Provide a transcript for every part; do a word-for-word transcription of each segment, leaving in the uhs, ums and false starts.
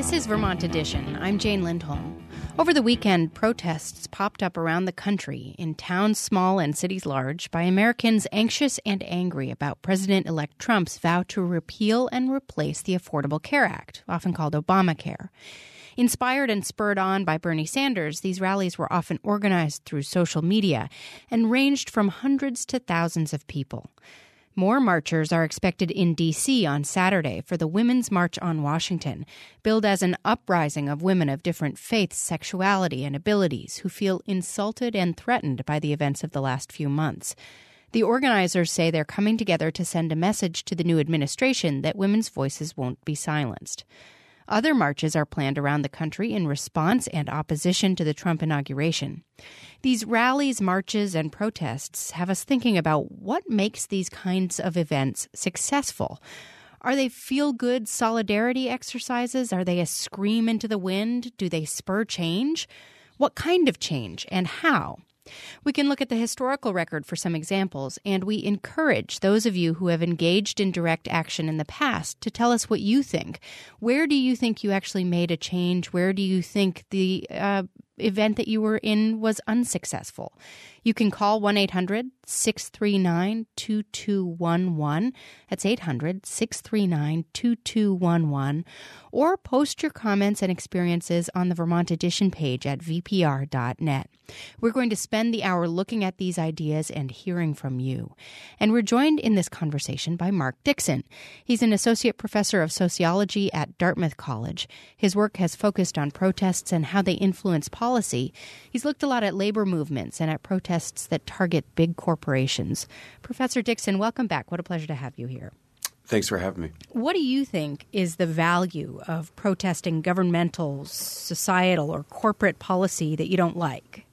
This is Vermont Edition. I'm Jane Lindholm. Over the weekend, protests popped up around the country in towns small and cities large by Americans anxious and angry about President-elect Trump's vow to repeal and replace the Affordable Care Act, often called Obamacare. Inspired and spurred on by Bernie Sanders, these rallies were often organized through social media and ranged from hundreds to thousands of people. More marchers are expected in D C on Saturday for the Women's March on Washington, billed as an uprising of women of different faiths, sexuality, and abilities who feel insulted and threatened by the events of the last few months. The organizers say they're coming together to send a message to the new administration that women's voices won't be silenced. Other marches are planned around the country in response and opposition to the Trump inauguration. These rallies, marches, and protests have us thinking about what makes these kinds of events successful. Are they feel-good solidarity exercises? Are they a scream into the wind? Do they spur change? What kind of change and how? We can look at the historical record for some examples, and we encourage those of you who have engaged in direct action in the past to tell us what you think. Where do you think you actually made a change? Where do you think the uh, event that you were in was unsuccessful? You can call one eight hundred six three nine two two one one. That's eight hundred six three nine two two one one. Or post your comments and experiences on the Vermont Edition page at v p r dot net. We're going to spend the hour looking at these ideas and hearing from you. And we're joined in this conversation by Mark Dixon. He's an associate professor of sociology at Dartmouth College. His work has focused on protests and how they influence policy. He's looked a lot at labor movements and at protests that target big corporations. Professor Dixon, welcome back. What a pleasure to have you here. Thanks for having me. What do you think is the value of protesting governmental, societal, or corporate policy that you don't like?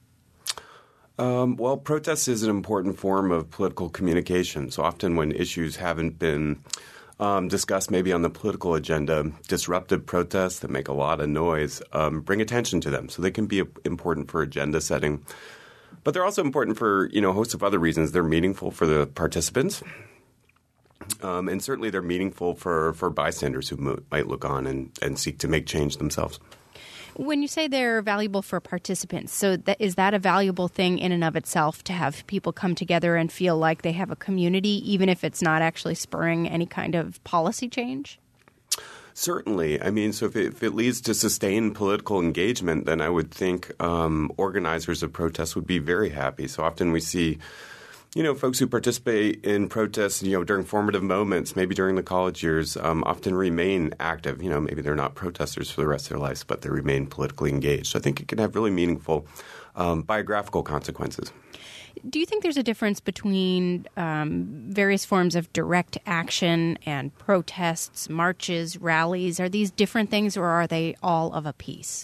Um, well, protest is an important form of political communication. So often when issues haven't been um, discussed maybe on the political agenda, disruptive protests that make a lot of noise um, bring attention to them. So they can be important for agenda setting. But they're also important for, you know, a host of other reasons. They're meaningful for the participants. Um, and certainly they're meaningful for, for bystanders who mo- might look on and, and seek to make change themselves. When you say they're valuable for participants, so that, is that a valuable thing in and of itself to have people come together and feel like they have a community, even if it's not actually spurring any kind of policy change? Certainly. I mean, so if it, if it leads to sustained political engagement, then I would think um, organizers of protests would be very happy. So often we see, you know, folks who participate in protests, you know, during formative moments, maybe during the college years, um, often remain active. You know, maybe they're not protesters for the rest of their lives, but they remain politically engaged. So I think it can have really meaningful um, biographical consequences. Do you think there's a difference between um, various forms of direct action and protests, marches, rallies? Are these different things, or are they all of a piece?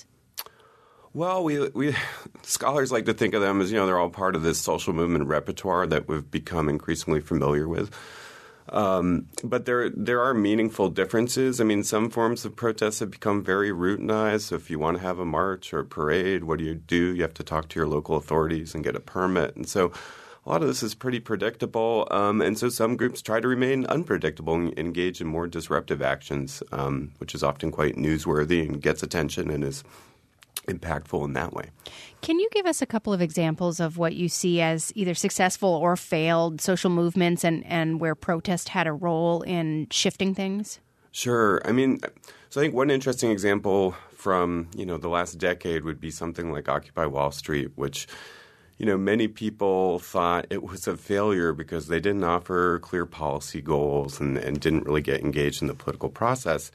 Well, we, we scholars like to think of them as, you know, they're all part of this social movement repertoire that we've become increasingly familiar with. Um, but there there are meaningful differences. I mean, some forms of protests have become very routinized. So if you want to have a march or a parade, what do you do? You have to talk to your local authorities and get a permit. And so a lot of this is pretty predictable. Um, and so some groups try to remain unpredictable and engage in more disruptive actions, um, which is often quite newsworthy and gets attention and is impactful in that way. Can you give us a couple of examples of what you see as either successful or failed social movements and, and where protest had a role in shifting things? Sure. I mean, so I think one interesting example from, you know, the last decade would be something like Occupy Wall Street, which, you know, many people thought it was a failure because they didn't offer clear policy goals and, and didn't really get engaged in the political process.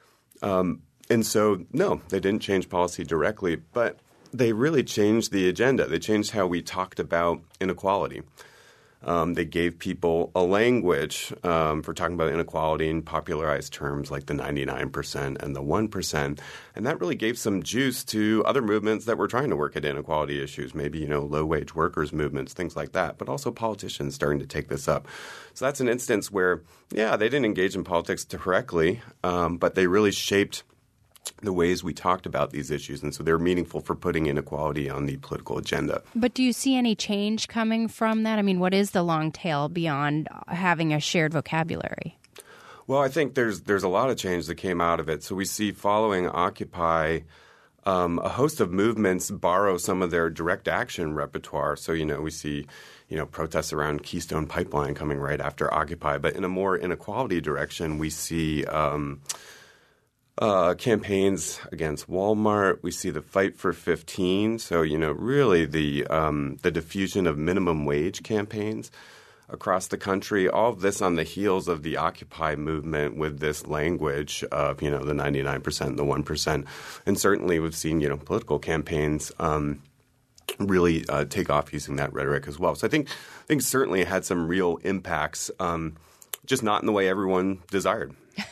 Um And so, no, they didn't change policy directly, but they really changed the agenda. They changed how we talked about inequality. Um, they gave people a language um, for talking about inequality in popularized terms like the ninety-nine percent and the one percent. And that really gave some juice to other movements that were trying to work at inequality issues, maybe, you know, low-wage workers movements, things like that, but also politicians starting to take this up. So that's an instance where, yeah, they didn't engage in politics directly, um, but they really shaped the ways we talked about these issues. And so they're meaningful for putting inequality on the political agenda. But do you see any change coming from that? I mean, what is the long tail beyond having a shared vocabulary? Well, I think there's there's a lot of change that came out of it. So we see following Occupy, um, a host of movements borrow some of their direct action repertoire. So, you know, we see, you know, protests around Keystone Pipeline coming right after Occupy. But in a more inequality direction, we see um, uh, campaigns against Walmart. We see the Fight for fifteen. So, you know, really the um, the diffusion of minimum wage campaigns across the country, all of this on the heels of the Occupy movement with this language of, you know, the ninety-nine percent and the one percent. And certainly we've seen, you know, political campaigns um, really uh, take off using that rhetoric as well. So I think I think certainly it had some real impacts, um, just not in the way everyone desired.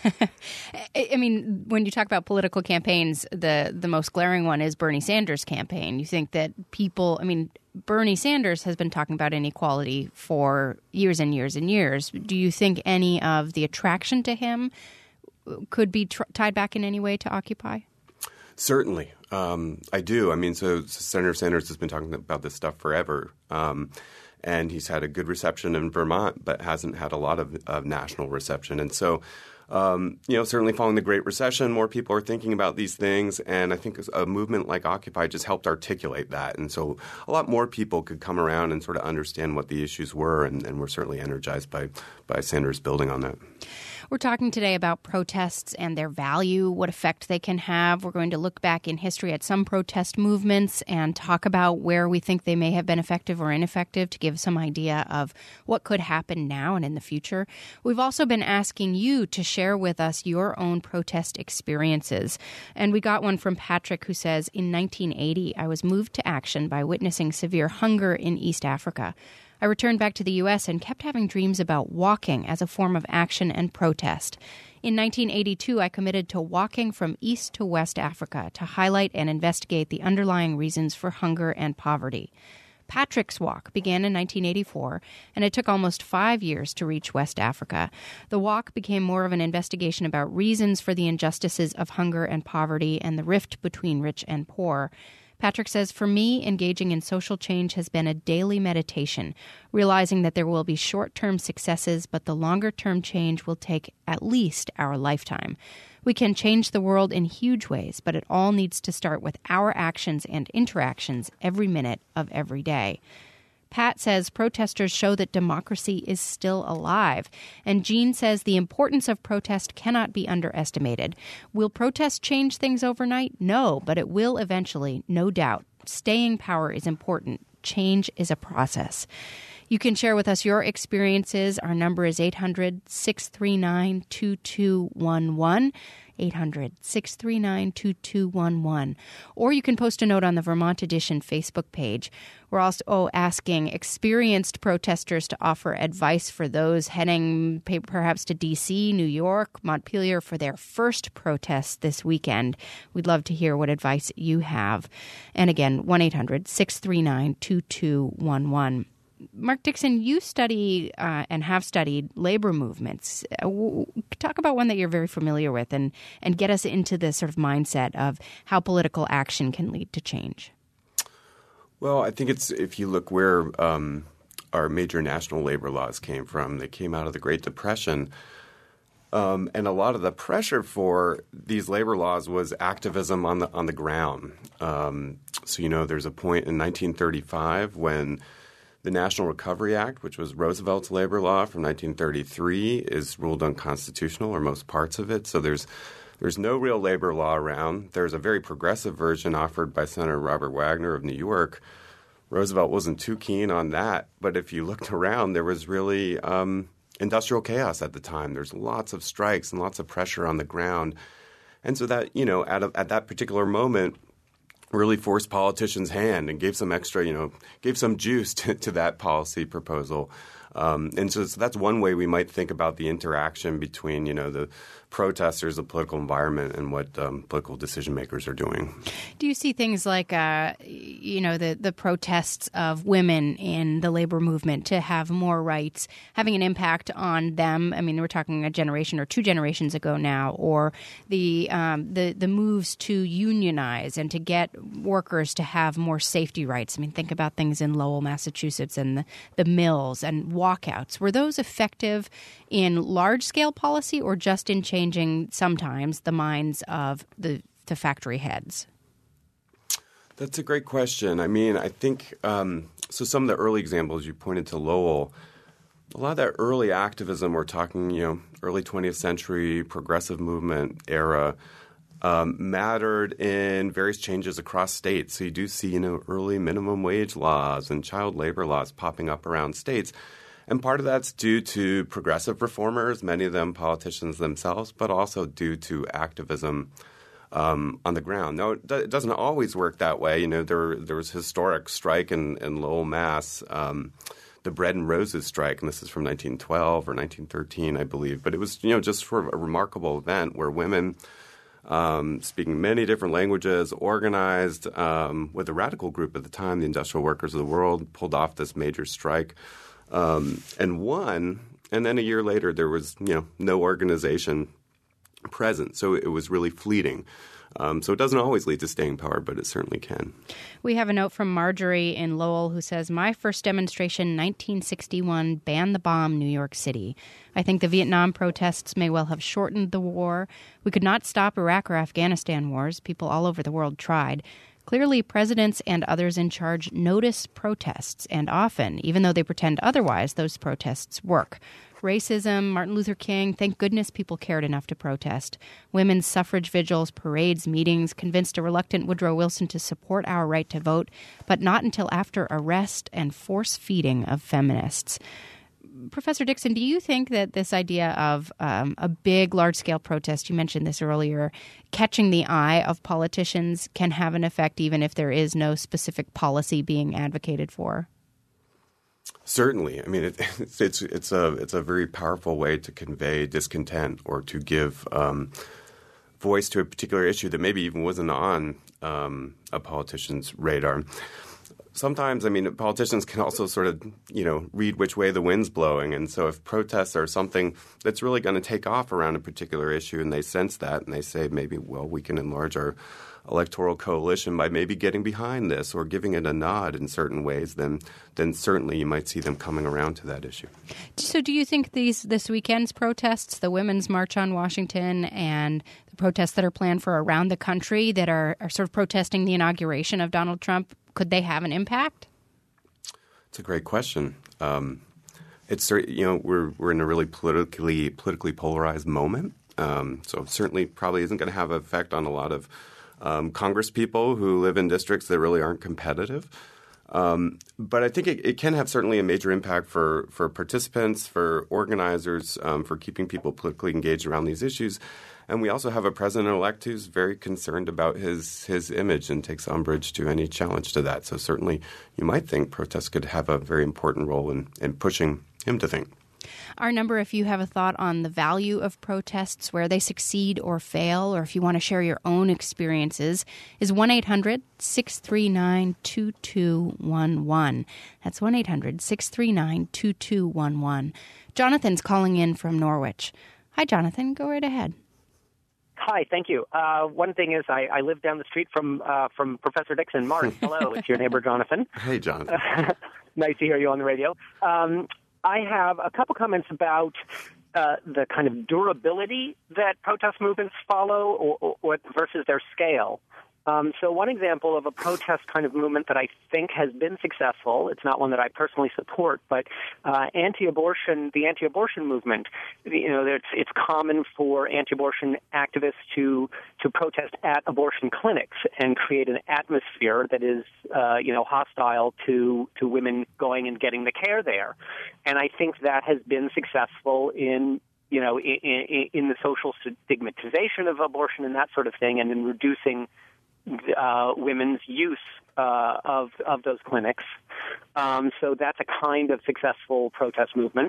I mean, when you talk about political campaigns, the, the most glaring one is Bernie Sanders' campaign. You think that people – I mean, Bernie Sanders has been talking about inequality for years and years and years. Do you think any of the attraction to him could be tr- tied back in any way to Occupy? Certainly. Um, I do. I mean, so, so Senator Sanders has been talking about this stuff forever. Um, and he's had a good reception in Vermont, but hasn't had a lot of, of national reception. And so – Um, you know, certainly following the Great Recession, more people are thinking about these things. And I think a movement like Occupy just helped articulate that. And so a lot more people could come around and sort of understand what the issues were. And, and we're certainly energized by, by Sanders building on that. We're talking today about protests and their value, what effect they can have. We're going to look back in history at some protest movements and talk about where we think they may have been effective or ineffective to give some idea of what could happen now and in the future. We've also been asking you to share with us your own protest experiences. And we got one from Patrick who says, in nineteen eighty, I was moved to action by witnessing severe hunger in East Africa. I returned back to the U S and kept having dreams about walking as a form of action and protest. In nineteen eighty-two, I committed to walking from East to West Africa to highlight and investigate the underlying reasons for hunger and poverty. Patrick's walk began in nineteen eighty-four, and it took almost five years to reach West Africa. The walk became more of an investigation about reasons for the injustices of hunger and poverty and the rift between rich and poor. Patrick says, for me, engaging in social change has been a daily meditation, realizing that there will be short-term successes, but the longer-term change will take at least our lifetime. We can change the world in huge ways, but it all needs to start with our actions and interactions every minute of every day. Pat says protesters show that democracy is still alive. And Jean says the importance of protest cannot be underestimated. Will protest change things overnight? No, but it will eventually, no doubt. Staying power is important. Change is a process. You can share with us your experiences. Our number is eight hundred, six three nine, two two one one. eight hundred, six three nine, two two one one. Or you can post a note on the Vermont Edition Facebook page. We're also asking experienced protesters to offer advice for those heading perhaps to D C, New York, Montpelier for their first protest this weekend. We'd love to hear what advice you have. And again, one eight hundred, six three nine, two two one one. Mark Dixon, you study uh, and have studied labor movements. Uh, w- talk about one that you're very familiar with and, and get us into the sort of mindset of how political action can lead to change. Well, I think it's if you look where um, our major national labor laws came from, they came out of the Great Depression. Um, and a lot of the pressure for these labor laws was activism on the on the ground. Um, so, you know, there's a point in nineteen thirty-five when the National Recovery Act, which was Roosevelt's labor law from nineteen thirty-three, is ruled unconstitutional, or most parts of it. So there's there's no real labor law around. There's a very progressive version offered by Senator Robert Wagner of New York. Roosevelt wasn't too keen on that. But if you looked around, there was really um, industrial chaos at the time. There's lots of strikes and lots of pressure on the ground. And so that, you know, at, a, at that particular moment, really forced politicians' hand and gave some extra, you know, gave some juice to, to that policy proposal. Um, and so, so that's one way we might think about the interaction between, you know, the protesters, the political environment, and what um, political decision makers are doing. Do you see things like, uh, you know, the, the protests of women in the labor movement to have more rights having an impact on them? I mean, we're talking a generation or two generations ago now, or the um, the the moves to unionize and to get workers to have more safety rights. I mean, think about things in Lowell, Massachusetts, and the, the mills, and walkouts, were those effective in large-scale policy or just in changing sometimes the minds of the, the factory heads? That's a great question. I mean, I think um, so some of the early examples you pointed to Lowell, a lot of that early activism, we're talking, you know, early twentieth century progressive movement era, um, mattered in various changes across states. So you do see, you know, early minimum wage laws and child labor laws popping up around states. And part of that's due to progressive reformers, many of them politicians themselves, but also due to activism um, on the ground. Now, it, it doesn't always work that way. You know, there, there was historic strike in, in Lowell, Mass., um, the Bread and Roses strike, and this is from nineteen twelve or nineteen thirteen, I believe. But it was, you know, just sort of a remarkable event where women um, speaking many different languages, organized um, with a radical group at the time, the Industrial Workers of the World, pulled off this major strike um, and won. And then a year later, there was, you know, no organization present. So it was really fleeting. Um, so it doesn't always lead to staying power, but it certainly can. We have a note from Marjorie in Lowell who says, my first demonstration, nineteen sixty-one, Ban the Bomb, New York City. I think the Vietnam protests may well have shortened the war. We could not stop Iraq or Afghanistan wars. People all over the world tried. Clearly, presidents and others in charge notice protests, and often, even though they pretend otherwise, those protests work. Racism, Martin Luther King, thank goodness people cared enough to protest. Women's suffrage vigils, parades, meetings convinced a reluctant Woodrow Wilson to support our right to vote, but not until after arrest and force feeding of feminists. Professor Dixon, do you think that this idea of um, a big, large-scale protest, you mentioned this earlier, catching the eye of politicians can have an effect even if there is no specific policy being advocated for? Certainly. I mean, it, it's it's it's a it's a very powerful way to convey discontent or to give um, voice to a particular issue that maybe even wasn't on um, a politician's radar. Sometimes, I mean, politicians can also sort of, you know, read which way the wind's blowing. And so if protests are something that's really going to take off around a particular issue and they sense that and they say maybe, well, we can enlarge our electoral coalition by maybe getting behind this or giving it a nod in certain ways, then then certainly you might see them coming around to that issue. So do you think these this weekend's protests, the Women's March on Washington and the protests that are planned for around the country that are, are sort of protesting the inauguration of Donald Trump, could they have an impact? It's a great question. Um, it's you know we're we're in a really politically politically polarized moment, um, so it certainly probably isn't going to have an effect on a lot of um, Congress people who live in districts that really aren't competitive. Um, but I think it, it can have certainly a major impact for for participants, for organizers, um, for keeping people politically engaged around these issues. And we also have a president-elect who's very concerned about his his image and takes umbrage to any challenge to that. So certainly you might think protests could have a very important role in, in pushing him to think. Our number, if you have a thought on the value of protests, where they succeed or fail, or if you want to share your own experiences, is one eight hundred six three nine two two one one. That's one eight hundred six three nine two two one one. Jonathan's calling in from Norwich. Hi, Jonathan. Go right ahead. Hi, thank you. Uh, one thing is I, I live down the street from uh, from Professor Dixon. Mark, hello. It's your neighbor, Jonathan. Hey, Jonathan. Nice to hear you on the radio. Um, I have a couple comments about uh, the kind of durability that protest movements follow or, or, or versus their scale. Um, so one example of a protest kind of movement that I think has been successful, it's not one that I personally support, but uh, anti-abortion, the anti-abortion movement, you know, it's, it's common for anti-abortion activists to to protest at abortion clinics and create an atmosphere that is, uh, you know, hostile to, to women going and getting the care there. And I think that has been successful in you know, in, in, in the social stigmatization of abortion and that sort of thing, and in reducing Uh, women's use uh, of of those clinics. Um, so that's a kind of successful protest movement.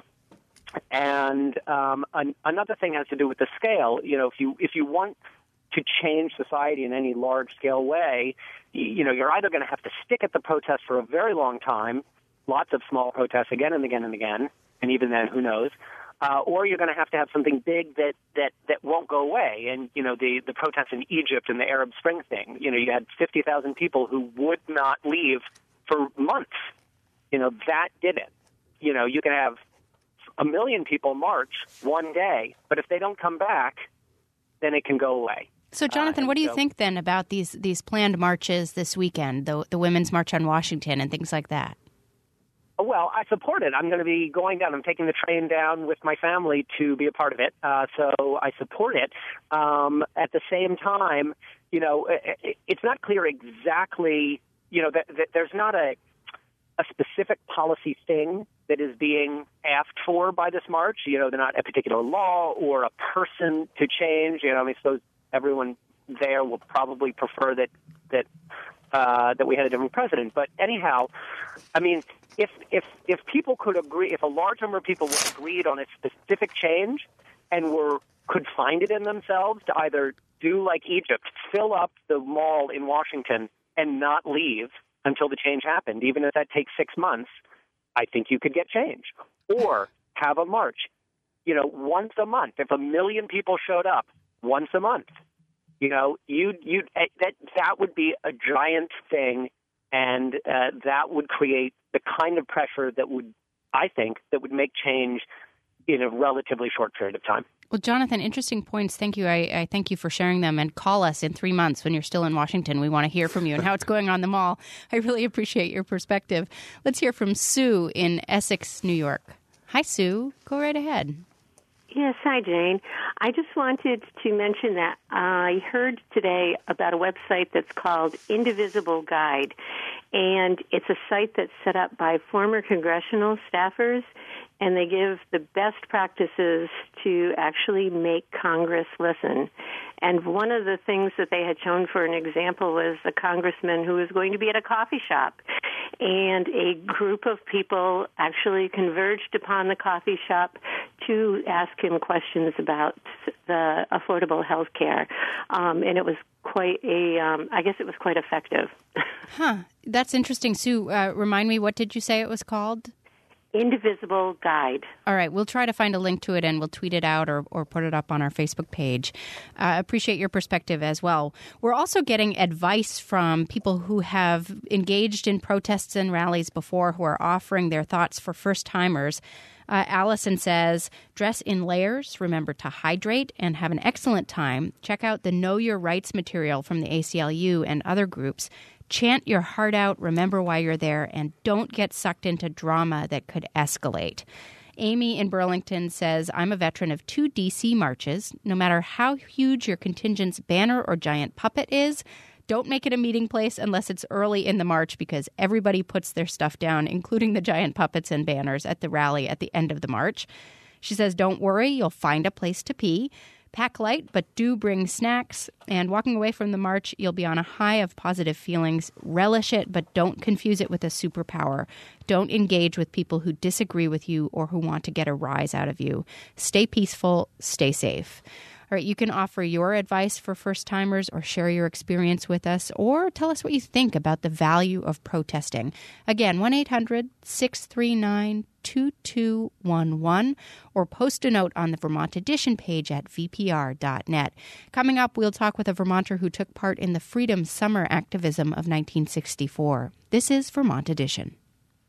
And um, an, another thing has to do with the scale. You know, if you if you want to change society in any large scale way, you, you know, you're either going to have to stick at the protest for a very long time, lots of small protests again and again and again, and even then, who knows? Uh, or you're going to have to have something big that, that, that won't go away. And, you know, the, the protests in Egypt and the Arab Spring thing, you know, you had fifty thousand people who would not leave for months. You know, that did it. You know, you can have a million people march one day, but if they don't come back, then it can go away. So, Jonathan, uh, what do you so, think then about these these planned marches this weekend, the the Women's March on Washington and things like that? Well, I support it. I'm going to be going down. I'm taking the train down with my family to be a part of it. Uh, so I support it. Um, at the same time, you know, it, it's not clear exactly, you know, that, that there's not a a specific policy thing that is being asked for by this march. You know, they're not a particular law or a person to change. You know, I mean, suppose everyone there will probably prefer that that uh, that we had a different president. But anyhow, I mean, if if if people could agree, if a large number of people were agreed on a specific change and were could find it in themselves to either do like Egypt, fill up the mall in Washington and not leave until the change happened, even if that takes six months, I think you could get change. Or have a march, you know, once a month. If a million people showed up once a month, you know, you you that that would be a giant thing, and uh, that would create the kind of pressure that would, I think, that would make change in a relatively short period of time. Well, Jonathan, interesting points. Thank you. I, I thank you for sharing them. And call us in three months when you're still in Washington. We want to hear from you and how it's going on the mall. I really appreciate your perspective. Let's hear from Sue in Essex, New York. Hi, Sue. Go right ahead. Yes, hi, Jane. I just wanted to mention that I heard today about a website that's called Indivisible Guide, and it's a site that's set up by former congressional staffers, and they give the best practices to actually make Congress listen. And one of the things that they had shown for an example was a congressman who was going to be at a coffee shop, and a group of people actually converged upon the coffee shop to ask him questions about the affordable health care. Um, and it was quite a, um, I guess it was quite effective. Huh. That's interesting. Sue, uh, remind me, what did you say it was called? Indivisible Guide. All right. We'll try to find a link to it and we'll tweet it out or, or put it up on our Facebook page. Uh, appreciate your perspective as well. We're also getting advice from people who have engaged in protests and rallies before, who are offering their thoughts for first-timers. Uh, Allison says, dress in layers, remember to hydrate, and have an excellent time. Check out the Know Your Rights material from the A C L U and other groups. Chant your heart out, remember why you're there, and don't get sucked into drama that could escalate. Amy in Burlington says, I'm a veteran of two D C marches. No matter how huge your contingent's banner or giant puppet is, don't make it a meeting place unless it's early in the march, because everybody puts their stuff down, including the giant puppets and banners at the rally at the end of the march. She says, don't worry, you'll find a place to pee. Pack light, but do bring snacks. And walking away from the march, you'll be on a high of positive feelings. Relish it, but don't confuse it with a superpower. Don't engage with people who disagree with you or who want to get a rise out of you. Stay peaceful, stay safe. All right, you can offer your advice for first-timers or share your experience with us, or tell us what you think about the value of protesting. Again, one eight hundred six three nine two two one one, or post a note on the Vermont Edition page at v p r dot net. Coming up, we'll talk with a Vermonter who took part in the Freedom Summer activism of nineteen sixty-four. This is Vermont Edition.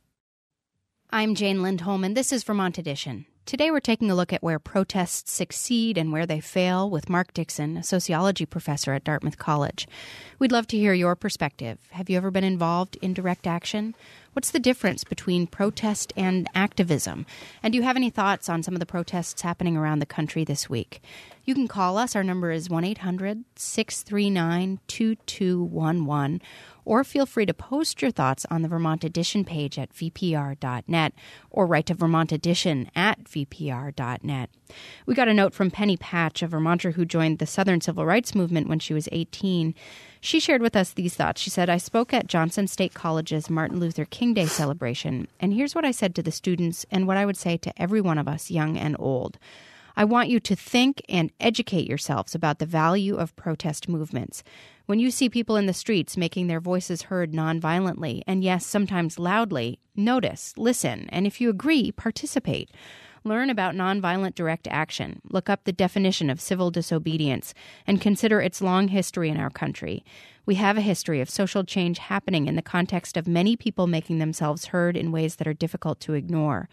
I'm Jane Lindholm, and this is Vermont Edition. Today we're taking a look at where protests succeed and where they fail with Mark Dixon, a sociology professor at Dartmouth College. We'd love to hear your perspective. Have you ever been involved in direct action? What's the difference between protest and activism? And do you have any thoughts on some of the protests happening around the country this week? You can call us. Our number is one eight hundred six three nine two two one one. Or feel free to post your thoughts on the Vermont Edition page at v p r dot net or write to Vermont Edition at v p r dot net. We got a note from Penny Patch, a Vermonter who joined the Southern Civil Rights Movement when she was eighteen. She shared with us these thoughts. She said, I spoke at Johnson State College's Martin Luther King Day celebration, and here's what I said to the students and what I would say to every one of us, young and old. I want you to think and educate yourselves about the value of protest movements. When you see people in the streets making their voices heard nonviolently, and yes, sometimes loudly, notice, listen, and if you agree, participate. Learn about nonviolent direct action, look up the definition of civil disobedience, and consider its long history in our country. We have a history of social change happening in the context of many people making themselves heard in ways that are difficult to ignore.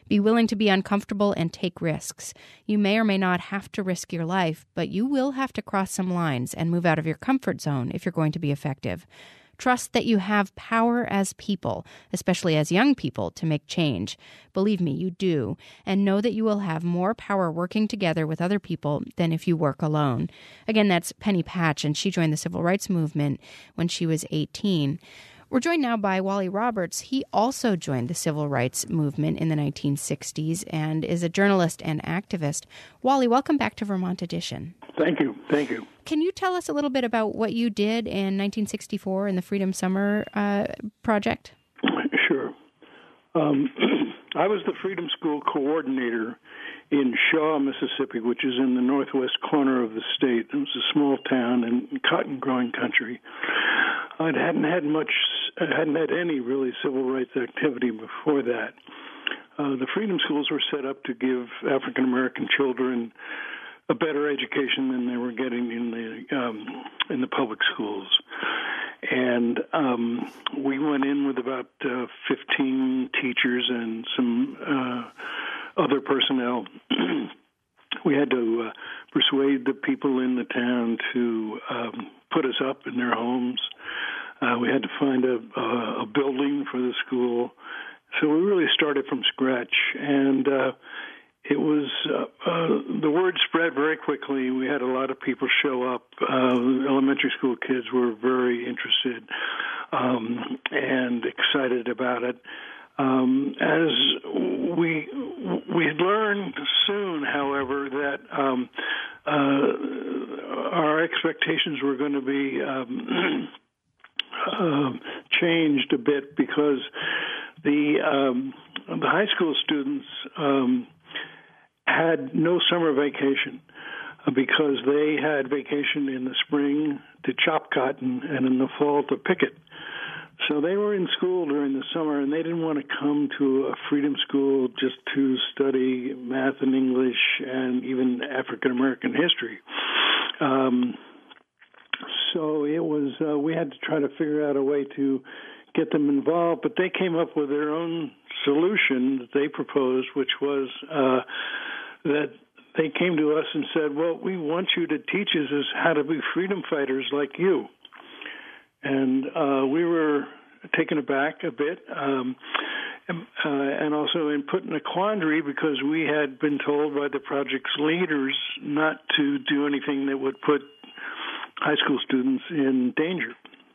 Be willing to be uncomfortable and take risks. You may or may not have to risk your life, but you will have to cross some lines and move out of your comfort zone if you're going to be effective. Trust that you have power as people, especially as young people, to make change. Believe me, you do. And know that you will have more power working together with other people than if you work alone. Again, that's Penny Patch, and she joined the civil rights movement when she was eighteen. We're joined now by Wally Roberts. He also joined the civil rights movement in the nineteen sixties and is a journalist and activist. Wally, welcome back to Vermont Edition. Thank you. Thank you. Can you tell us a little bit about what you did in nineteen sixty-four in the Freedom Summer uh, Project? Sure. Um, I was the Freedom School coordinator in Shaw, Mississippi, which is in the northwest corner of the state. It was a small town in cotton-growing country. I hadn't had much, I hadn't had any really civil rights activity before that. Uh, the Freedom Schools were set up to give African American children a better education than they were getting in the um, in the public schools, and um, we went in with about uh, fifteen teachers and some uh, other personnel. We had to uh, persuade the people in the town to um, put us up in their homes. Uh, we had to find a, a, a building for the school. So we really started from scratch. And uh, it was, uh, uh, the word spread very quickly. We had a lot of people show up. Uh, elementary school kids were very interested um, and excited about it. Um, as we we learned soon, however, that um, uh, our expectations were going to be um, uh, changed a bit because the um, the high school students um, had no summer vacation because they had vacation in the spring to chop cotton and in the fall to picket. So they were in school during the summer, and they didn't want to come to a freedom school just to study math and English and even African-American history. Um, so it was uh, we had to try to figure out a way to get them involved, but they came up with their own solution that they proposed, which was uh, that they came to us and said, well, we want you to teach us how to be freedom fighters like you. And uh, we were taken aback a bit, um, uh, and also in put in a quandary because we had been told by the project's leaders not to do anything that would put high school students in danger.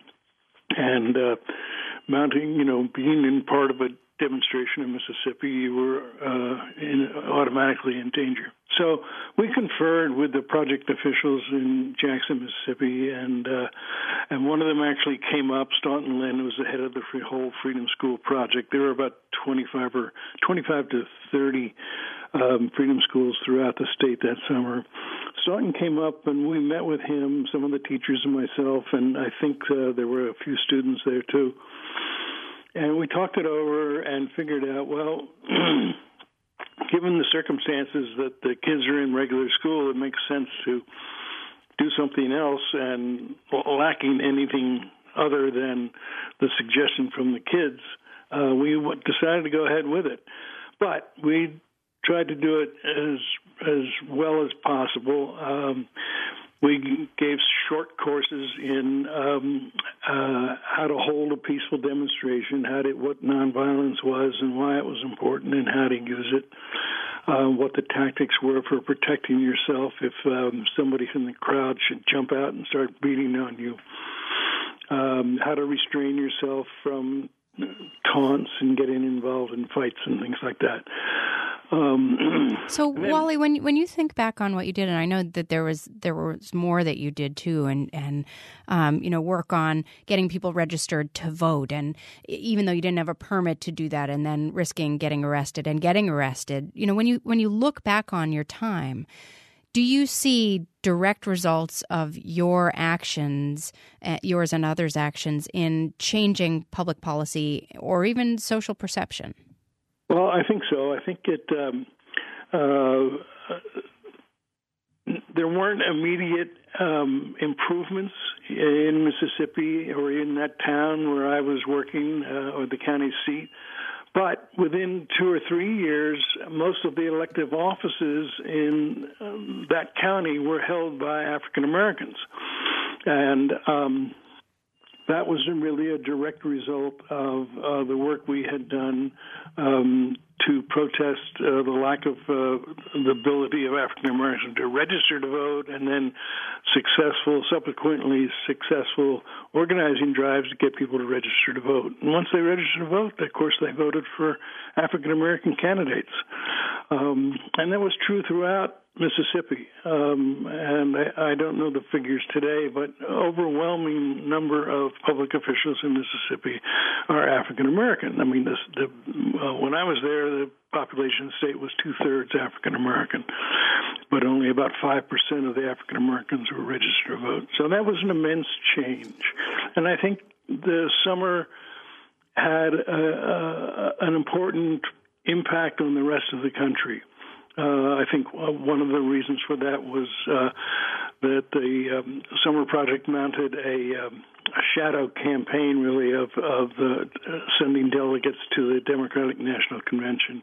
And uh, mounting, you know, being in part of a demonstration in Mississippi, you were uh, in, automatically in danger. So we conferred with the project officials in Jackson, Mississippi, and uh, and one of them actually came up. Staunton Lynn, who was the head of the free, whole Freedom School project. There were about twenty-five or twenty-five to thirty um, freedom schools throughout the state that summer. Staunton came up, and we met with him, some of the teachers and myself, and I think uh, there were a few students there too. And we talked it over and figured out, well, given the circumstances that the kids are in regular school, it makes sense to do something else, and lacking anything other than the suggestion from the kids, uh, we decided to go ahead with it. But we tried to do it as as well as possible. Um, we gave short courses in um, uh, how to hold a peaceful demonstration, how to, what nonviolence was and why it was important and how to use it, uh, what the tactics were for protecting yourself if um, somebody from the crowd should jump out and start beating on you, um, how to restrain yourself from taunts and getting involved in fights and things like that. Um, so, then, Wally, when when you think back on what you did, and I know that there was there was more that you did too, and and um, you know, work on getting people registered to vote, and even though you didn't have a permit to do that, and then risking getting arrested and getting arrested, you know, when you when you look back on your time, do you see direct results of your actions, uh, yours and others' actions, in changing public policy or even social perception? Well, I think so. I think it. Um, uh, there weren't immediate um, improvements in Mississippi or in that town where I was working, uh, or the county seat, but within two or three years, most of the elective offices in um, that county were held by African Americans. And um, that was really a direct result of uh, the work we had done um, to protest uh, the lack of uh, the ability of African Americans to register to vote, and then successful, subsequently successful organizing drives to get people to register to vote. And once they registered to vote, of course, they voted for African American candidates. Um, and that was true throughout Mississippi. Um, and I, I don't know the figures today, but overwhelming number of public officials in Mississippi are African American. I mean, this, the, uh, when I was there, the population of the state was two-thirds African American, but only about five percent of the African Americans were registered to vote. So that was an immense change. And I think the summer had a, a, an important impact on the rest of the country. Uh, I think one of the reasons for that was uh, that the um, Summer Project mounted a, um, a shadow campaign, really, of, of the, uh, sending delegates to the Democratic National Convention.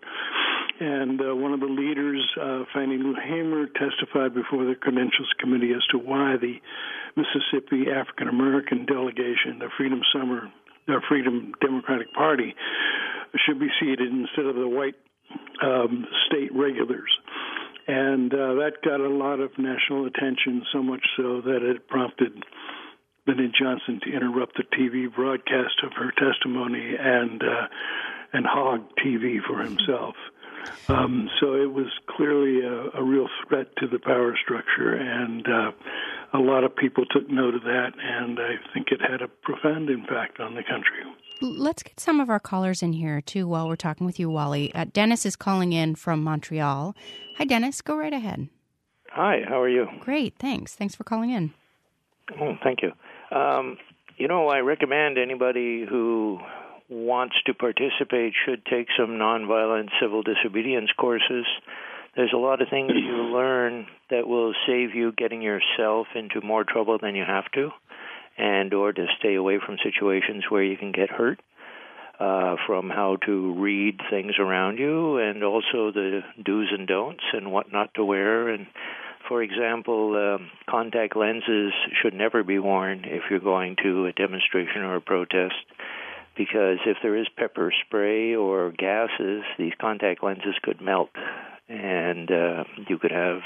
And uh, one of the leaders, uh, Fannie Lou Hamer, testified before the Credentials Committee as to why the Mississippi African American delegation, the Freedom Summer, the Freedom Democratic Party, should be seated instead of the white Um, state regulars. And uh, that got a lot of national attention, so much so that it prompted Lyndon Johnson to interrupt the T V broadcast of her testimony and uh, and hog T V for himself. Um, so it was clearly a, a real threat to the power structure, and uh, a lot of people took note of that, and I think it had a profound impact on the country. Let's get some of our callers in here, too, while we're talking with you, Wally. Uh, Dennis is calling in from Montreal. Hi, Dennis. Go right ahead. Hi. How are you? Great. Thanks. Thanks for calling in. Oh, thank you. Um, you know, I recommend anybody who wants to participate should take some nonviolent civil disobedience courses. There's a lot of things you learn that will save you getting yourself into more trouble than you have to, and or to stay away from situations where you can get hurt, uh, from how to read things around you, and also the do's and don'ts and what not to wear. And, for example, um, contact lenses should never be worn if you're going to a demonstration or a protest, because if there is pepper spray or gases, these contact lenses could melt, and uh, you could have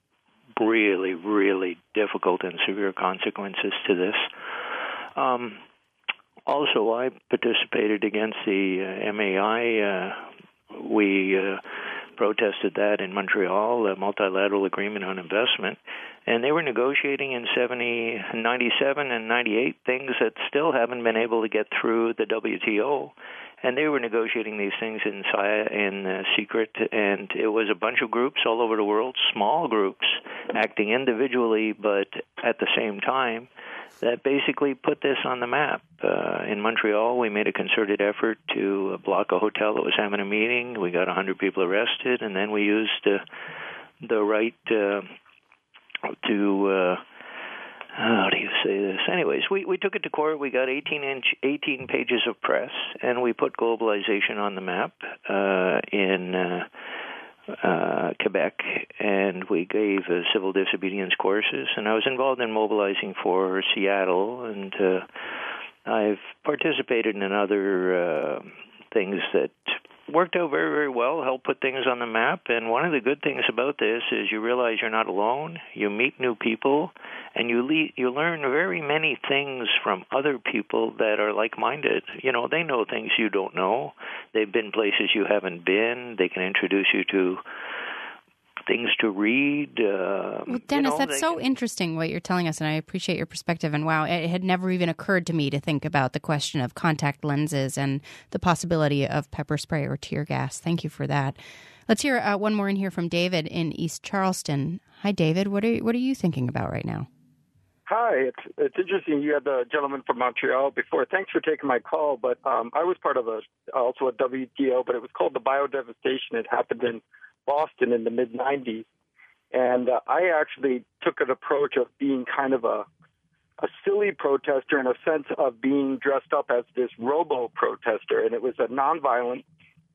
really, really difficult and severe consequences to this. Um, also, I participated against the uh, M A I. Uh, we uh, protested that in Montreal, a multilateral agreement on investment, and they were negotiating in seventy, ninety-seven and ninety-eight things that still haven't been able to get through the W T O. And they were negotiating these things in, in uh, secret, and it was a bunch of groups all over the world, small groups, acting individually, but at the same time, that basically put this on the map. Uh, in Montreal, we made a concerted effort to block a hotel that was having a meeting. We got one hundred people arrested, and then we used uh, the right uh, to... Uh, How do you say this? Anyways, we, we took it to court. We got eighteen inch, eighteen pages of press, and we put globalization on the map uh, in uh, uh, Quebec, and we gave uh, civil disobedience courses. And I was involved in mobilizing for Seattle, and uh, I've participated in other uh, things that worked out very, very well, helped put things on the map. And one of the good things about this is you realize you're not alone. You meet new people, and you le- you learn very many things from other people that are like-minded. You know, they know things you don't know. They've been places you haven't been. They can introduce you to things to read. Uh, well, Dennis, you know, that's so can... interesting what you're telling us, and I appreciate your perspective. And wow, it had never even occurred to me to think about the question of contact lenses and the possibility of pepper spray or tear gas. Thank you for that. Let's hear uh, one more in here from David in East Charleston. Hi, David. What are what are you thinking about right now? Hi, it's it's interesting. You had the gentleman from Montreal before. Thanks for taking my call. But um, I was part of a also a W T O, but it was called the biodevastation. It happened in Boston in the mid nineties, and uh, I actually took an approach of being kind of a a silly protester in a sense of being dressed up as this robo protester, and it was a nonviolent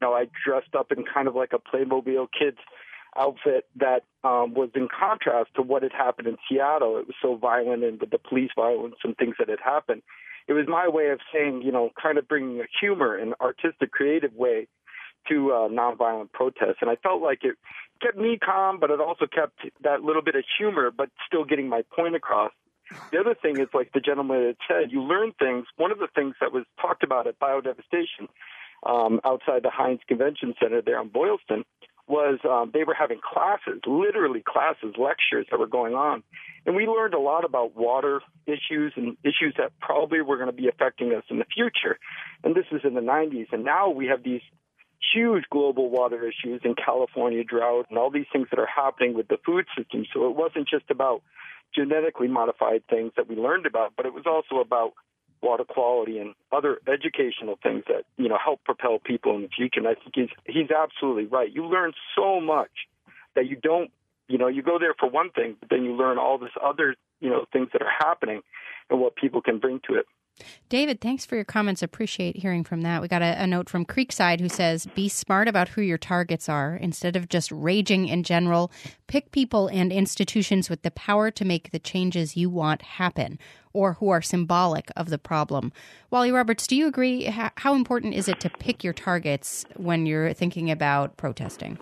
know, I dressed up in kind of like a Playmobil kid's outfit that um, was in contrast to what had happened in Seattle. It was so violent, and with the police violence and things that had happened. It was my way of saying, you know, kind of bringing a humor and artistic, creative way to uh, nonviolent protests. And I felt like it kept me calm, but it also kept that little bit of humor, but still getting my point across. The other thing is, like the gentleman had said, you learn things. One of the things that was talked about at Biodevastation um, outside the Heinz Convention Center there on Boylston was um, they were having classes, literally classes, lectures that were going on. And we learned a lot about water issues and issues that probably were going to be affecting us in the future. And this is in the nineties. And now we have these huge global water issues in California, drought, and all these things that are happening with the food system. So it wasn't just about genetically modified things that we learned about, but it was also about water quality and other educational things that, you know, help propel people in the future. And I think he's, he's absolutely right. You learn so much that you don't, you know, you go there for one thing, but then you learn all this other, you know, things that are happening and what people can bring to it. David, thanks for your comments. Appreciate hearing from that. We got a, a note from Creekside who says, be smart about who your targets are. Instead of just raging in general, pick people and institutions with the power to make the changes you want happen or who are symbolic of the problem. Wally Roberts, do you agree? How, how important is it to pick your targets when you're thinking about protesting?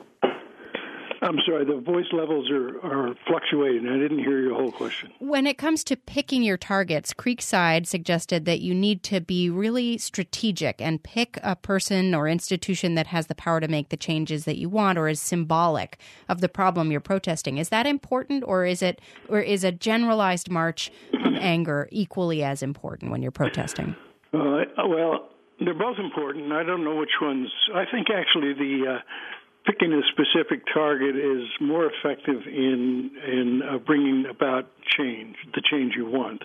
I'm sorry, the voice levels are, are fluctuating. I didn't hear your whole question. When it comes to picking your targets, Creekside suggested that you need to be really strategic and pick a person or institution that has the power to make the changes that you want or is symbolic of the problem you're protesting. Is that important, or is it, or is a generalized march of anger equally as important when you're protesting? Uh, well, they're both important. I don't know which ones. I think actually the... Uh, Picking a specific target is more effective in in uh, bringing about change, the change you want.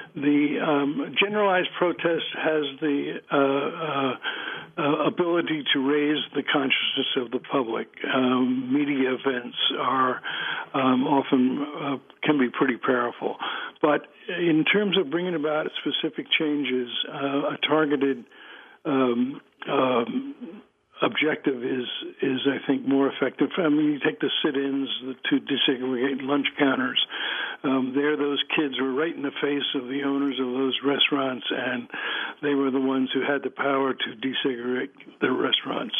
The um, generalized protest has the uh, uh, uh, ability to raise the consciousness of the public. Um, media events are um, often uh, can be pretty powerful, but in terms of bringing about specific changes, uh, a targeted um, um, objective is, is I think, more effective. I mean, you take the sit-ins to desegregate lunch counters. Um, there, those kids were right in the face of the owners of those restaurants, and they were the ones who had the power to desegregate the restaurants.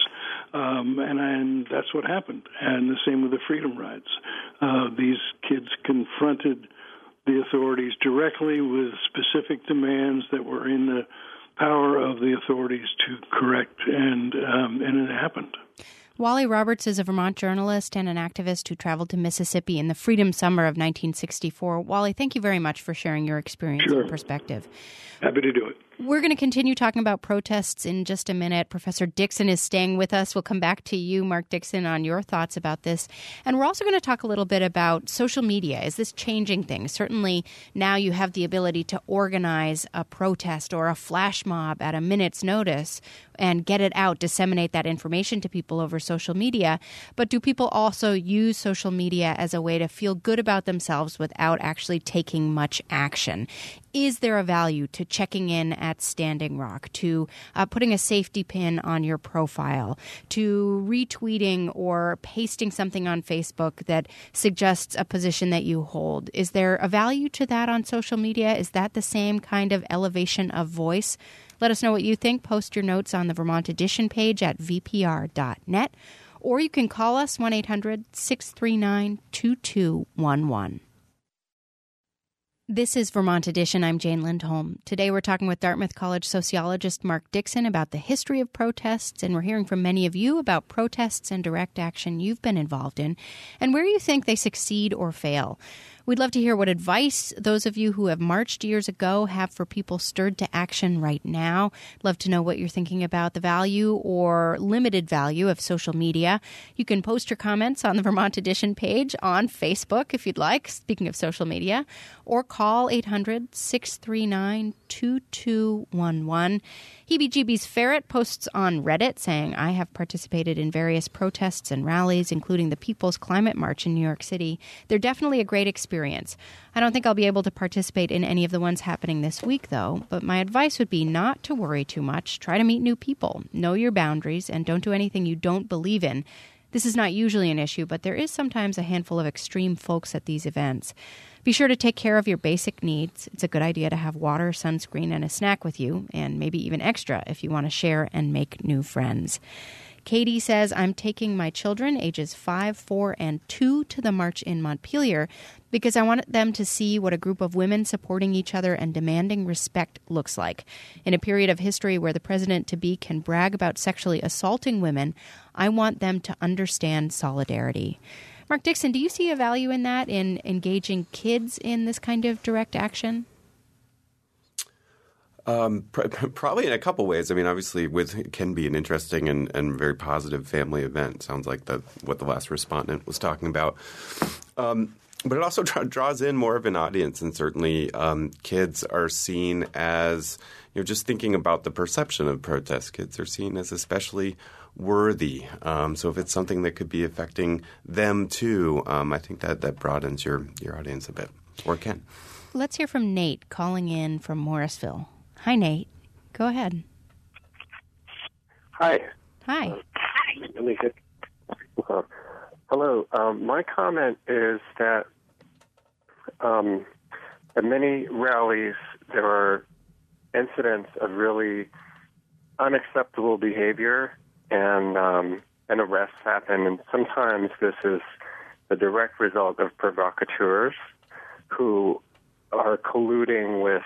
Um, and, and that's what happened. And the same with the Freedom Rides. Uh, these kids confronted the authorities directly with specific demands that were in the power of the authorities to correct, and um, and it happened. Wally Roberts is a Vermont journalist and an activist who traveled to Mississippi in the Freedom Summer of nineteen sixty-four. Wally, thank you very much for sharing your experience Sure. and perspective. Happy to do it. We're going to continue talking about protests in just a minute. Professor Dixon is staying with us. We'll come back to you, Mark Dixon, on your thoughts about this. And we're also going to talk a little bit about social media. Is this changing things? Certainly now you have the ability to organize a protest or a flash mob at a minute's notice and get it out, disseminate that information to people over social media. But do people also use social media as a way to feel good about themselves without actually taking much action? Is there a value to checking in at Standing Rock, to uh, putting a safety pin on your profile, to retweeting or pasting something on Facebook that suggests a position that you hold? Is there a value to that on social media? Is that the same kind of elevation of voice? Let us know what you think. Post your notes on the Vermont Edition page at v p r dot net, or you can call us one eight hundred six three nine two two one one. This is Vermont Edition. I'm Jane Lindholm. Today we're talking with Dartmouth College sociologist Mark Dixon about the history of protests, and we're hearing from many of you about protests and direct action you've been involved in and where you think they succeed or fail. We'd love to hear what advice those of you who have marched years ago have for people stirred to action right now. Love to know what you're thinking about the value or limited value of social media. You can post your comments on the Vermont Edition page on Facebook if you'd like, speaking of social media, or call eight hundred six three nine two two one one. Heebie-Jeebies Ferret posts on Reddit saying, I have participated in various protests and rallies, including the People's Climate March in New York City. They're definitely a great experience. experience. I don't think I'll be able to participate in any of the ones happening this week, though, but my advice would be not to worry too much. Try to meet new people, know your boundaries, and don't do anything you don't believe in. This is not usually an issue, but there is sometimes a handful of extreme folks at these events. Be sure to take care of your basic needs. It's a good idea to have water, sunscreen, and a snack with you, and maybe even extra if you want to share and make new friends. Katie says, I'm taking my children, ages five, four, and two, to the march in Montpelier because I want them to see what a group of women supporting each other and demanding respect looks like. In a period of history where the president-to-be can brag about sexually assaulting women, I want them to understand solidarity. Mark Dixon, do you see a value in that, in engaging kids in this kind of direct action? Um, pr- probably in a couple ways. I mean, obviously, with it can be an interesting and, and very positive family event. Sounds like the, what the last respondent was talking about. Um, but it also tra- draws in more of an audience, and certainly um, kids are seen as, you know, just thinking about the perception of protest, kids are seen as especially worthy. Um, so if it's something that could be affecting them too, um, I think that, that broadens your, your audience a bit, or it can. Let's hear from Nate calling in from Morrisville. Hi, Nate. Go ahead. Hi. Hi. Uh, hello. Um, my comment is that um, at many rallies there are incidents of really unacceptable behavior, and um, and arrests happen. And sometimes this is the direct result of provocateurs who are colluding with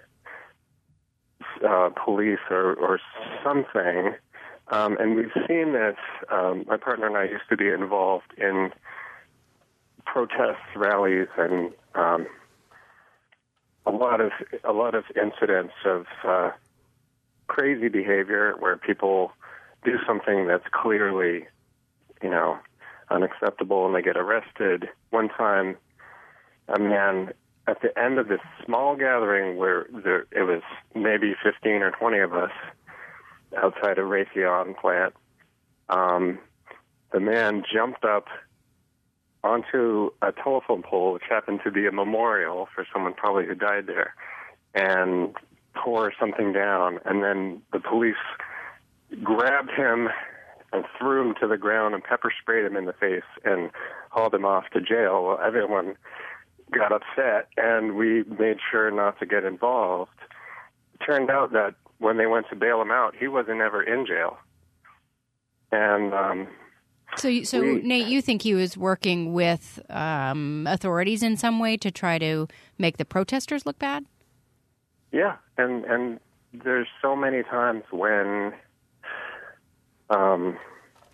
Uh, police or, or something. Um, and we've seen this. Um, my partner and I used to be involved in protest rallies and um, a lot of a lot of incidents of uh, crazy behavior where people do something that's clearly, you know, unacceptable and they get arrested. One time, a man at the end of this small gathering where there, it was maybe fifteen or twenty of us outside a Raytheon plant, um, the man jumped up onto a telephone pole, which happened to be a memorial for someone probably who died there, and tore something down. And then the police grabbed him and threw him to the ground and pepper sprayed him in the face and hauled him off to jail. Well, everyone got upset, and we made sure not to get involved. It turned out that when they went to bail him out, he wasn't ever in jail. And um, so, you, so we, Nate, you think he was working with um, authorities in some way to try to make the protesters look bad? Yeah, and and there's so many times when, um,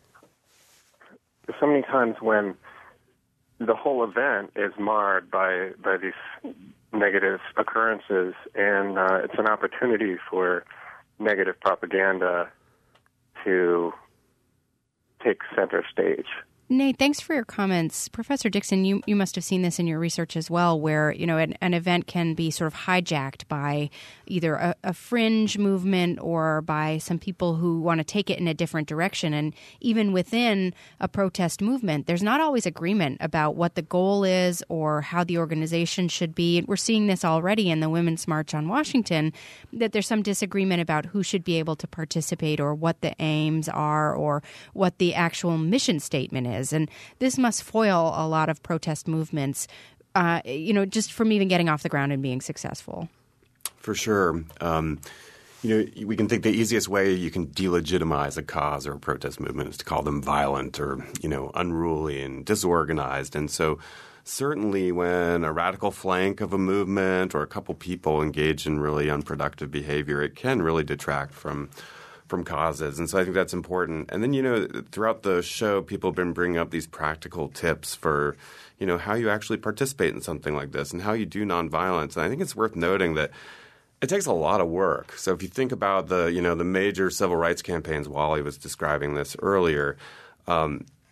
so many times when. the whole event is marred by by these negative occurrences, and uh, it's an opportunity for negative propaganda to take center stage. Nate, thanks for your comments. Professor Dixon, you, you must have seen this in your research as well, where, you know, an, an event can be sort of hijacked by either a, a fringe movement or by some people who want to take it in a different direction. And even within a protest movement, there's not always agreement about what the goal is or how the organization should be. We're seeing this already in the Women's March on Washington, that there's some disagreement about who should be able to participate or what the aims are or what the actual mission statement is. And this must foil a lot of protest movements, uh, you know, just from even getting off the ground and being successful. For sure. Um, you know, we can think the easiest way you can delegitimize a cause or a protest movement is to call them violent or, you know, unruly and disorganized. And so certainly when a radical flank of a movement or a couple people engage in really unproductive behavior, it can really detract from from causes. And so I think that's important. And then, you know, throughout the show, people have been bringing up these practical tips for, you know, how you actually participate in something like this and how you do nonviolence. And I think it's worth noting that it takes a lot of work. So if you think about the, you know, the major civil rights campaigns, Wally was describing this earlier, um,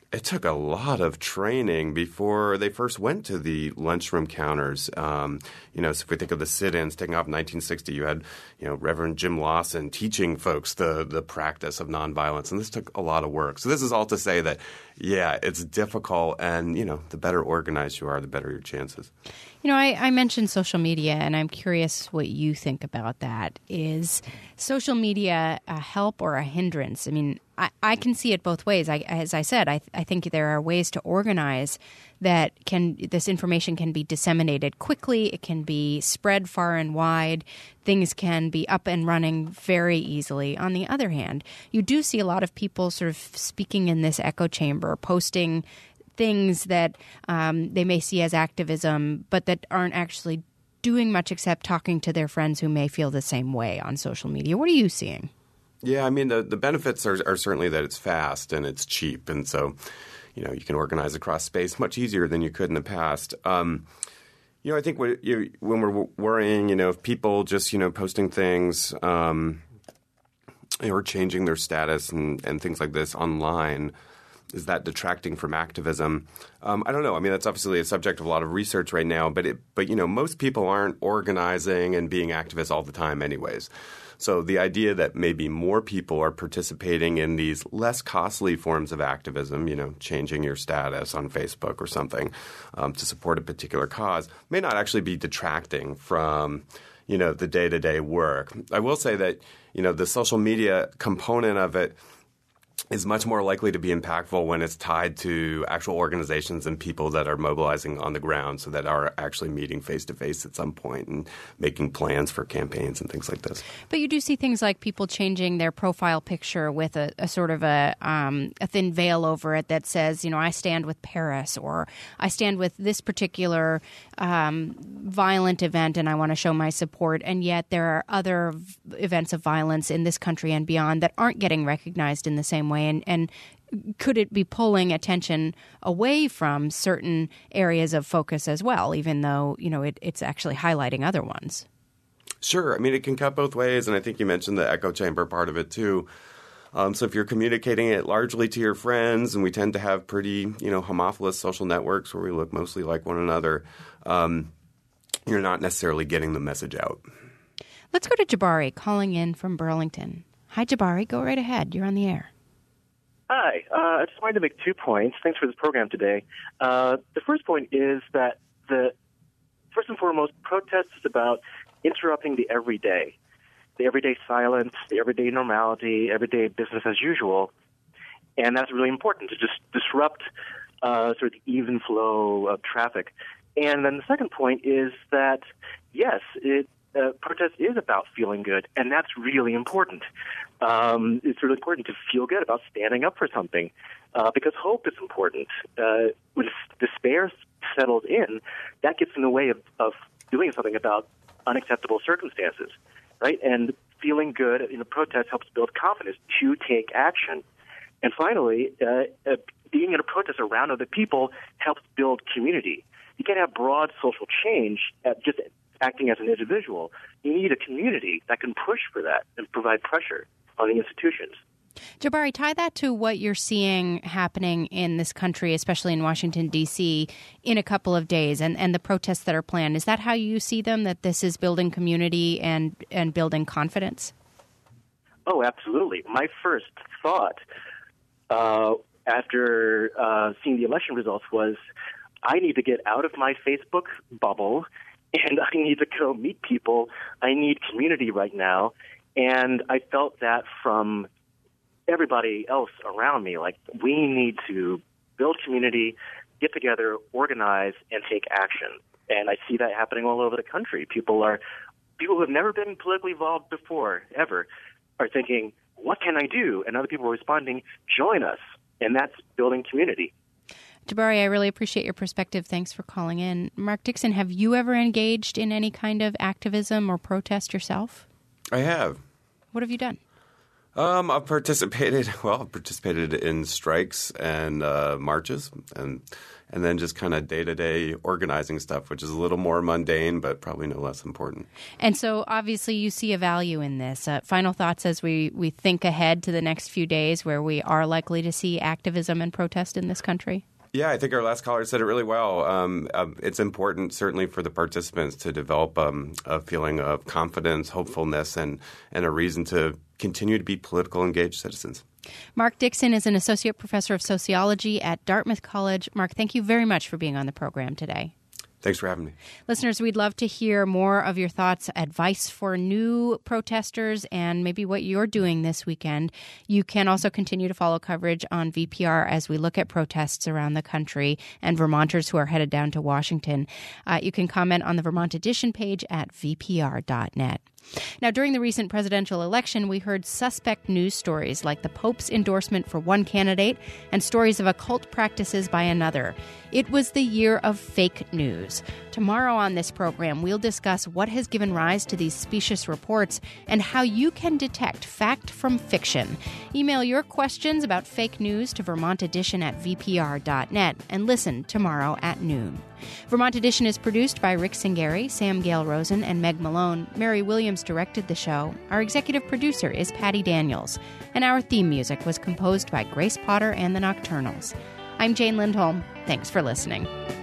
it took a lot of training before they first went to the lunchroom counters. Um, you know, so if we think of the sit-ins taking off in nineteen sixty, you had, you know, Reverend Jim Lawson teaching folks the the practice of nonviolence, and this took a lot of work. So this is all to say that, yeah, it's difficult, and, you know, the better organized you are, the better your chances. You know, I, I mentioned social media, and I'm curious what you think about that. Is social media a help or a hindrance? I mean, I, I can see it both ways. I, as I said, I, I think there are ways to organize that can this information can be disseminated quickly. It can be spread far and wide. Things can be up and running very easily. On the other hand, you do see a lot of people sort of speaking in this echo chamber, posting things that um, they may see as activism, but that aren't actually doing much except talking to their friends who may feel the same way on social media. What are you seeing? Yeah, I mean, the, the benefits are, are certainly that it's fast and it's cheap. And so, you know, you can organize across space much easier than you could in the past. Um, you know, I think when, you, when we're worrying, you know, if people just, you know, posting things um, or changing their status and, and things like this online, is that detracting from activism? Um, I don't know. I mean, that's obviously a subject of a lot of research right now. But, it, but you know, most people aren't organizing and being activists all the time anyways. So the idea that maybe more people are participating in these less costly forms of activism, you know, changing your status on Facebook or something um, to support a particular cause, may not actually be detracting from, you know, the day-to-day work. I will say that, you know, the social media component of it is much more likely to be impactful when it's tied to actual organizations and people that are mobilizing on the ground, so that are actually meeting face-to-face at some point and making plans for campaigns and things like this. But you do see things like people changing their profile picture with a, a sort of a, um, a thin veil over it that says, you know, I stand with Paris, or I stand with this particular um, violent event and I want to show my support. And yet there are other v- events of violence in this country and beyond that aren't getting recognized in the same way. And, and could it be pulling attention away from certain areas of focus as well, even though, you know, it, it's actually highlighting other ones? Sure. I mean, it can cut both ways. And I think you mentioned the echo chamber part of it, too. Um, so if you're communicating it largely to your friends, and we tend to have pretty, you know, homophilous social networks where we look mostly like one another, um, you're not necessarily getting the message out. Let's go to Jabari calling in from Burlington. Hi, Jabari. Go right ahead. You're on the air. Hi. Uh, I just wanted to make two points. Thanks for this program today. Uh, the first point is that the first and foremost, protest is about interrupting the everyday, the everyday silence, the everyday normality, everyday business as usual, and that's really important to just disrupt uh, sort of the even flow of traffic. And then the second point is that yes, it. Uh, protest is about feeling good, and that's really important. Um, it's really important to feel good about standing up for something, uh, because hope is important. Uh, when despair settles in, that gets in the way of, of doing something about unacceptable circumstances, right? And feeling good in a protest helps build confidence to take action. And finally, uh, uh, being in a protest around other people helps build community. You can't have broad social change at just acting as an individual. You need a community that can push for that and provide pressure on the institutions. Jabari, tie that to what you're seeing happening in this country, especially in Washington, D C, in a couple of days, and, and the protests that are planned. Is that how you see them, that this is building community and, and building confidence? Oh, absolutely. My first thought uh, after uh, seeing the election results was, I need to get out of my Facebook bubble, and I need to go meet people. I need community right now. And I felt that from everybody else around me. Like, we need to build community, get together, organize, and take action. And I see that happening all over the country. People are, people who have never been politically involved before, ever, are thinking, what can I do? And other people are responding, join us. And that's building community. Jabari, I really appreciate your perspective. Thanks for calling in. Mark Dixon, have you ever engaged in any kind of activism or protest yourself? I have. What have you done? Um, I've participated, well, I've participated in strikes and uh, marches and and then just kind of day-to-day organizing stuff, which is a little more mundane, but probably no less important. And so obviously you see a value in this. Uh, final thoughts as we, we think ahead to the next few days where we are likely to see activism and protest in this country? Yeah, I think our last caller said it really well. Um, uh, it's important, certainly, for the participants to develop um, a feeling of confidence, hopefulness, and, and a reason to continue to be political engaged citizens. Mark Dixon is an associate professor of sociology at Dartmouth College. Mark, thank you very much for being on the program today. Thanks for having me. Listeners, we'd love to hear more of your thoughts, advice for new protesters, and maybe what you're doing this weekend. You can also continue to follow coverage on V P R as we look at protests around the country and Vermonters who are headed down to Washington. Uh, you can comment on the Vermont Edition page at v p r dot net. Now, during the recent presidential election, we heard suspect news stories like the Pope's endorsement for one candidate and stories of occult practices by another. It was the year of fake news. Tomorrow on this program, we'll discuss what has given rise to these specious reports and how you can detect fact from fiction. Email your questions about fake news to Vermont Edition at v p r dot net and listen tomorrow at noon. Vermont Edition is produced by Rick Singeri, Sam Gale Rosen, and Meg Malone. Mary Williams directed the show. Our executive producer is Patty Daniels. And our theme music was composed by Grace Potter and the Nocturnals. I'm Jane Lindholm. Thanks for listening.